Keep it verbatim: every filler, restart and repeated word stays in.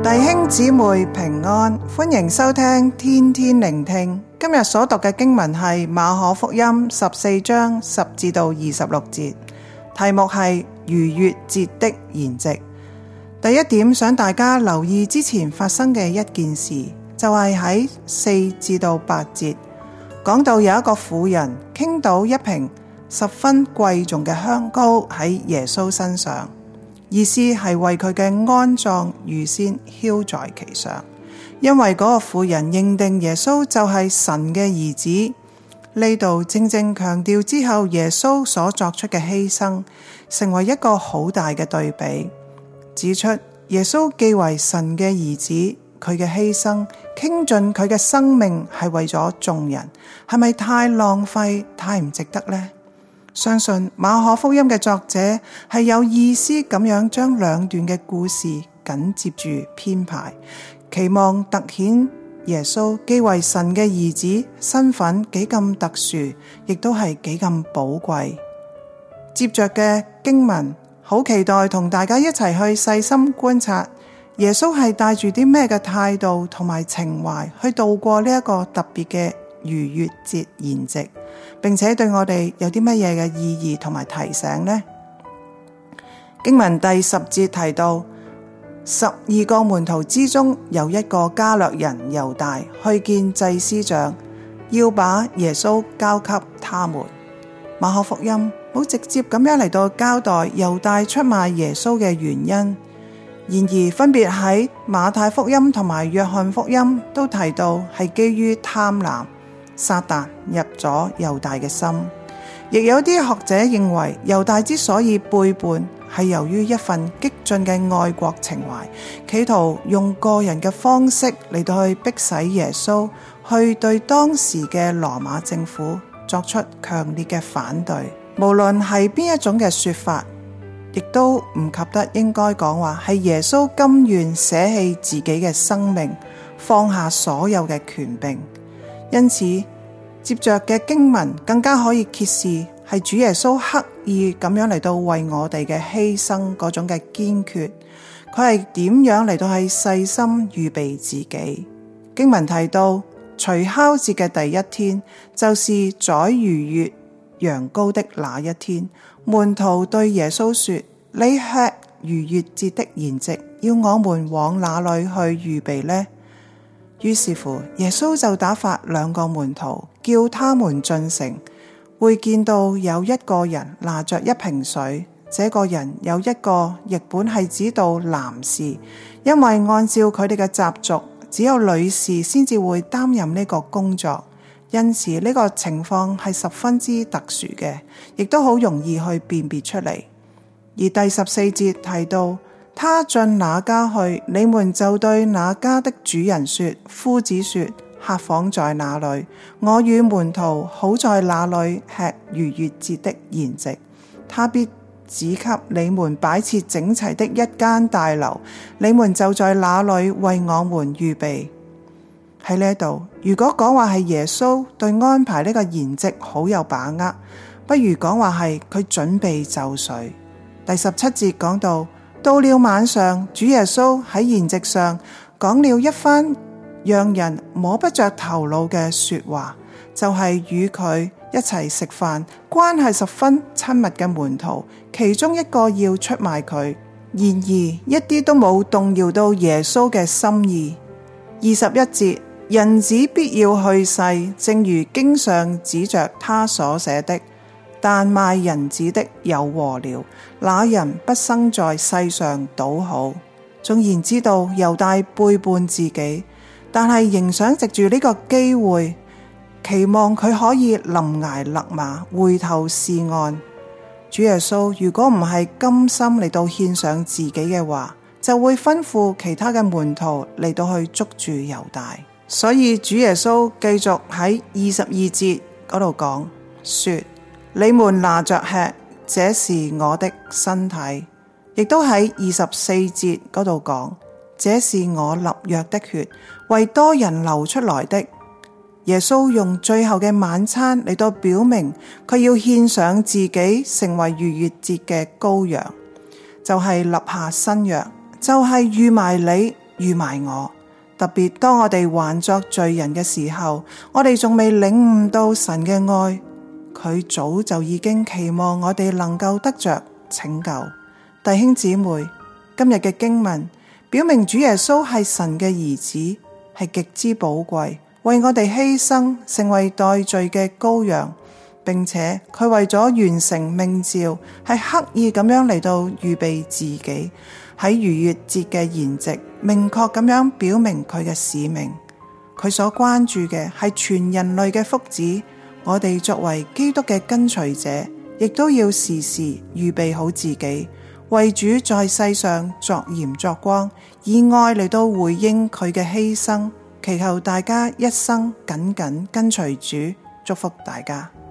弟兄姊妹平安，歡迎收聽天天聆聽。今日所讀嘅經文係馬可福音十四章十至到二十六節，題目係逾越節的筵席。第一點，想大家留意之前發生嘅一件事，就係喺四至到八節講到有一個婦人傾倒一瓶十分貴重嘅香膏喺耶穌身上，意思係為佢嘅安葬預先澆在其上，因為嗰個婦人認定耶穌就係神嘅兒子。呢度正正強調之後耶穌所作出嘅犧牲，成為一個好大嘅對比，指出耶穌既為神嘅兒子，佢嘅犧牲傾盡佢嘅生命係為咗眾人，係咪太浪費、太唔值得呢？相信馬可福音嘅作者係有意思咁樣將兩段嘅故事緊接住編排，期望突顯耶穌既為神嘅兒子，身份幾咁特殊，亦都係幾咁寶貴。接着嘅經文，好期待同大家一齊去細心觀察耶穌係帶住啲咩嘅態度同埋情懷去度過呢一個特別嘅逾越節筵席，並且對我哋有啲乜嘢嘅意義同埋提醒呢？經文第十節提到，十二個門徒之中有一個加略人猶大去見祭司長，要把耶穌交給他們。馬可福音冇直接咁樣嚟到交代猶大出賣耶穌嘅原因，然而分別喺馬太福音同埋約翰福音都提到係基於貪婪，撒旦入咗猶大嘅心。亦有啲學者認為猶大之所以背叛，係由於一份激進嘅愛國情懷，企圖用個人嘅方式嚟到去迫使耶穌去對當時嘅羅馬政府作出強烈嘅反對。無論係邊一種嘅說法，亦都唔及得應該講話係耶穌甘願捨棄自己嘅生命，放下所有嘅權柄。因此接着嘅經文更加可以揭示係主耶穌刻意咁樣嚟到為我哋嘅犧牲嗰種嘅堅決，佢係點樣嚟到係細心預備自己。經文提到除酵節嘅第一天，就是宰逾越羊羔的那一天，門徒對耶穌說：你吃逾越節的筵席，要我們往哪裏去預備呢？於是乎耶穌就打發兩個門徒，叫他們進城，會見到有一個人拿着一瓶水，這個人有一個譯本係指到男士，因為按照佢哋嘅習俗，只有女士先至會擔任呢個工作，因此呢個情況係十分之特殊嘅，亦都好容易去辨別出嚟。而第十四節提到，他進哪家去，你們就對那家的主人說：夫子說，客房在哪裏？我與門徒好在那裏吃逾越節的筵席。他必指給你們擺設整齊的一間大樓，你們就在那裏為我們預備。喺呢度，如果講話係耶穌對安排呢個筵席好有把握，不如講話係佢準備就緒。第十七節講到，到了晚上，主耶穌喺筵席上講了一番讓人摸不着頭腦嘅說話，就係與佢一齊食飯，關係十分親密嘅門徒，其中一個要出賣佢，然而一啲都冇動搖到耶穌嘅心意。二十一節，人子必要去世，正如經上指着他所寫的。但賣人子的有禍了，那人不生在世上倒好。縱然知道猶大背叛自己，但係仍想藉住呢個機會，期望佢可以臨崖勒馬，回頭是岸。主耶穌如果唔係甘心嚟到獻上自己嘅話，就會吩咐其他嘅門徒嚟到去捉住猶大。所以主耶穌繼續喺二十二節嗰度講說：你們拿着吃，這是我的身體。亦都喺二十四節嗰度講，這是我立約的血，為多人流出來的。耶穌用最後嘅晚餐嚟到表明佢要獻上自己成為逾越節嘅羔羊，就係立下新約，就係預埋你預埋我。特別當我哋還作罪人嘅時候，我哋仲未領悟到神嘅愛，佢早就已經期望我哋能夠得着拯救。弟兄姊妹，今日嘅經文表明主耶穌係神嘅兒子，係極之寶貴，為我哋犧牲，成為代罪嘅羔羊，並且佢為咗完成命召，係刻意咁樣嚟到預備自己，喺逾越節嘅筵席，明確咁樣表明佢嘅使命。佢所關注嘅係全人類嘅福祉，我哋作為基督嘅跟隨者，亦都要時時預備好自己，為主在世上作鹽作光，以愛嚟到回應佢嘅犧牲，祈求大家一生緊緊跟隨主，祝福大家。